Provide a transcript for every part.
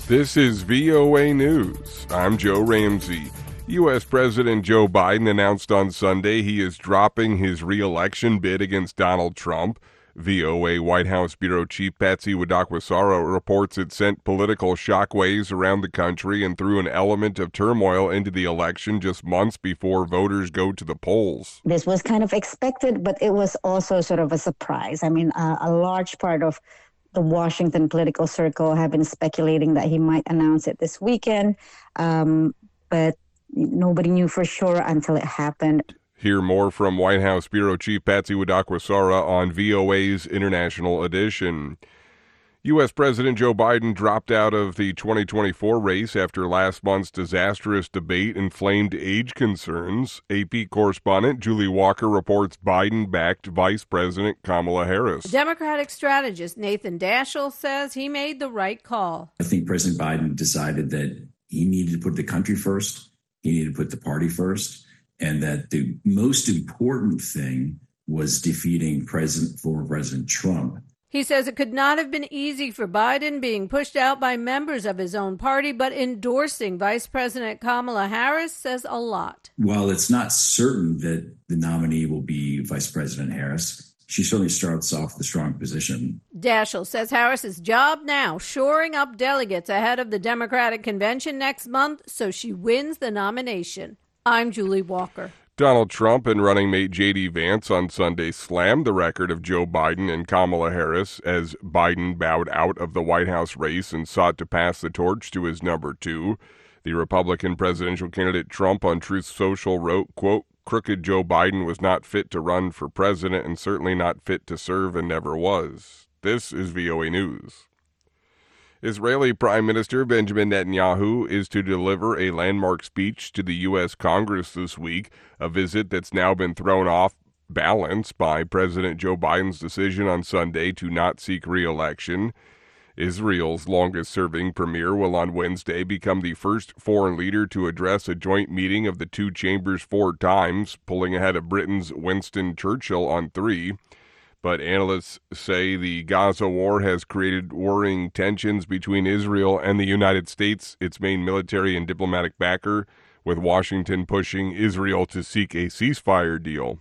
This is VOA News. I'm Joe Ramsey. U.S. President Joe Biden announced on Sunday he is dropping his re-election bid against Donald Trump. VOA White House Bureau Chief Patsy Widakwasara reports it sent political shockwaves around the country and threw an element of turmoil into the election just months before voters go to the polls. This was kind of expected, but it was also sort of a surprise. I mean, a large part of the Washington political circle have been speculating that he might announce it this weekend, but nobody knew for sure until it happened. Hear more from White House Bureau Chief Patsy Widakwasara on VOA's International Edition. U.S. President Joe Biden dropped out of the 2024 race after last month's disastrous debate inflamed age concerns. AP correspondent Julie Walker reports Biden backed Vice President Kamala Harris. Democratic strategist Nathan Daschle says he made the right call. I think President Biden decided that he needed to put the country first, he needed to put the party first, and that the most important thing was defeating former President Trump. He says it could not have been easy for Biden, being pushed out by members of his own party, but endorsing Vice President Kamala Harris says a lot. While it's not certain that the nominee will be Vice President Harris, she certainly starts off with a strong position. Daschle says Harris's job now, shoring up delegates ahead of the Democratic convention next month so she wins the nomination. I'm Julie Walker. Donald Trump and running mate J.D. Vance on Sunday slammed the record of Joe Biden and Kamala Harris as Biden bowed out of the White House race and sought to pass the torch to his number two. The Republican presidential candidate Trump on Truth Social wrote, quote, "Crooked Joe Biden was not fit to run for president and certainly not fit to serve and never was." This is VOA News. Israeli Prime Minister Benjamin Netanyahu is to deliver a landmark speech to the U.S. Congress this week, a visit that's now been thrown off balance by President Joe Biden's decision on Sunday to not seek re-election. Israel's longest-serving premier will on Wednesday become the first foreign leader to address a joint meeting of the two chambers 4 times, pulling ahead of Britain's Winston Churchill on 3. But analysts say the Gaza war has created worrying tensions between Israel and the United States, its main military and diplomatic backer, with Washington pushing Israel to seek a ceasefire deal.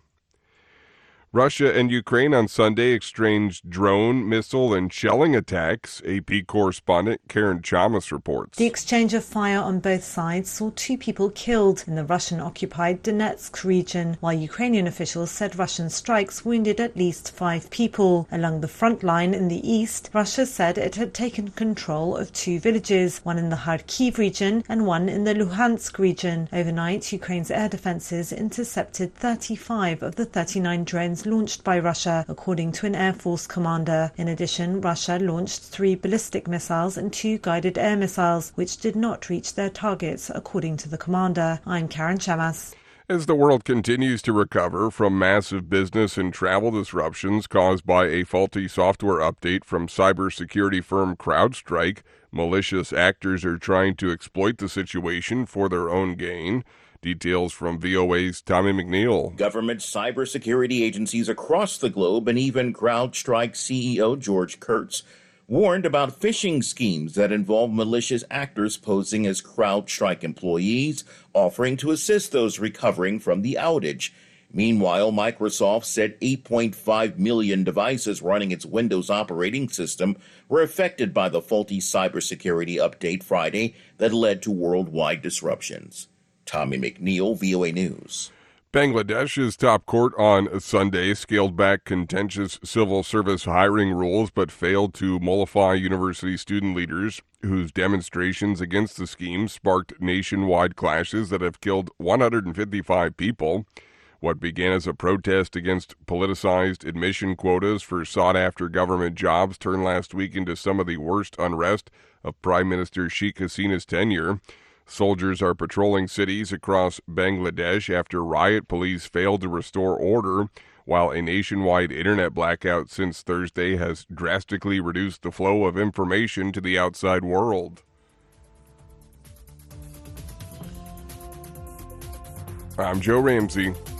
Russia and Ukraine on Sunday exchanged drone, missile, and shelling attacks, AP correspondent Karen Chamas reports. The exchange of fire on both sides saw 2 people killed in the Russian-occupied Donetsk region, while Ukrainian officials said Russian strikes wounded at least 5 people. Along the front line in the east, Russia said it had taken control of 2 villages, one in the Kharkiv region and one in the Luhansk region. Overnight, Ukraine's air defenses intercepted 35 of the 39 drones launched by Russia, according to an Air Force commander. In addition, Russia launched 3 ballistic missiles and 2 guided air missiles, which did not reach their targets, according to the commander. I'm Karen Chamas. As the world continues to recover from massive business and travel disruptions caused by a faulty software update from cybersecurity firm CrowdStrike, malicious actors are trying to exploit the situation for their own gain. Details from VOA's Tommy McNeil. Government cybersecurity agencies across the globe and even CrowdStrike CEO George Kurtz warned about phishing schemes that involve malicious actors posing as CrowdStrike employees, offering to assist those recovering from the outage. Meanwhile, Microsoft said 8.5 million devices running its Windows operating system were affected by the faulty cybersecurity update Friday that led to worldwide disruptions. Tommy McNeil, VOA News. Bangladesh's top court on Sunday scaled back contentious civil service hiring rules but failed to mollify university student leaders whose demonstrations against the scheme sparked nationwide clashes that have killed 155 people. What began as a protest against politicized admission quotas for sought-after government jobs turned last week into some of the worst unrest of Prime Minister Sheikh Hasina's tenure. Soldiers are patrolling cities across Bangladesh after riot police failed to restore order, while a nationwide internet blackout since Thursday has drastically reduced the flow of information to the outside world. I'm Joe Ramsey.